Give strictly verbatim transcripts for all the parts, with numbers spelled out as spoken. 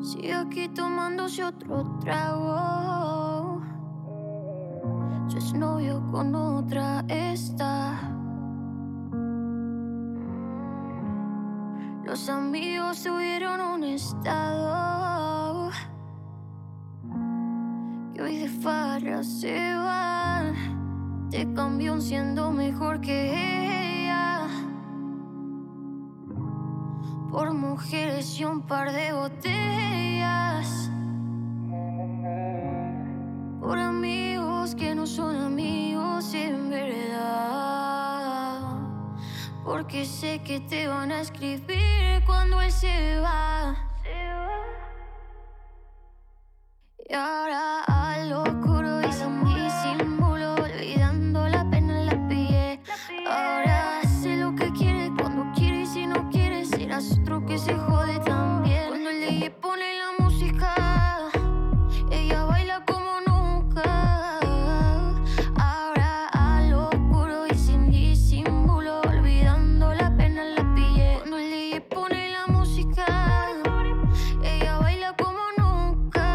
Sigue aquí tomándose otro trago. Su exnovio con otra está. Los amigos subieron un estado que hoy de farra se van. Te cambió siendo mejor que ella, por mujeres y un par de botellas, por amigos que no son amigos en verdad, porque sé que te van a escribir cuando él se va. Y ahora a lo oscuro y sin disimulo, olvidando la pena la pillé. Ahora hace lo que quiere cuando quiere, y si no quiere serás otro que se jode también. Cuando el D J pone la música, ella baila como nunca. Ahora a lo oscuro y sin disimulo, olvidando la pena la pillé. Cuando el D J pone la música, ella baila como nunca.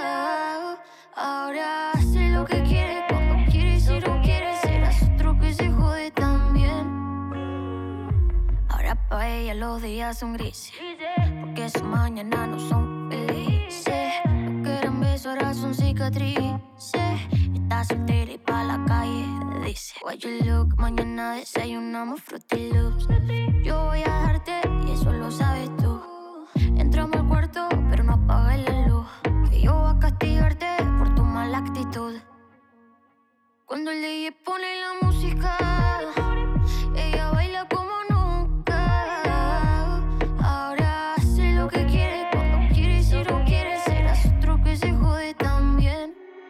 Ahora hace lo que quiere cuando quiere, y si no quiere serás otro que se jode también. Ahora pa' ella los días son grises, porque su mañana no son felices. Lo que eran besos ahora son cicatrices. Está soltera y pa' la calle dice Why you look, mañana desayunamos Fruity Loops. Yo voy a darte y eso lo sabes tú. Entramos al cuarto pero no apagues la luz, que yo voy a castigarte por tu mala actitud. Cuando el D J pone la música, ella baila como nunca. Ahora hace lo que quiere cuando quiere, y si no quiere serás otro que se jode también.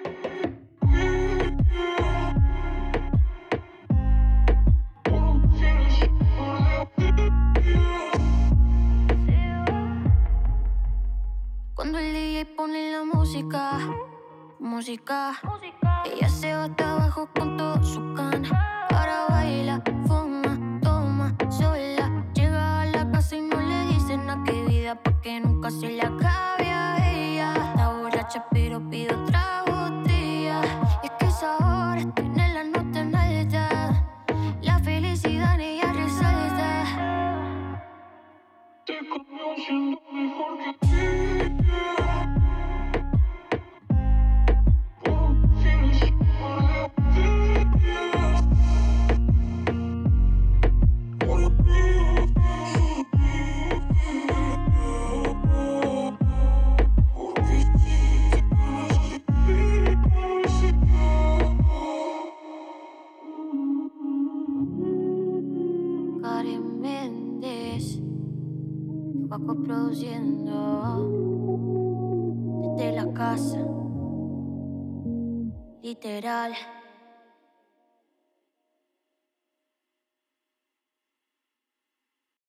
Cuando el D J pone la música, música, ella se va hasta abajo con todo su can. Ahora baila, fuma, toma, sola. Llega a la casa y no le dice nada, que vida, porque nunca se le acabe a ella. Está borracha pero pide otra botella. Y es que esa hora tiene la nota en alta, la felicidad en ella resalta. Te cambió siendo mejor que ella. Karen Méndez, Paco produciendo desde la casa, literal.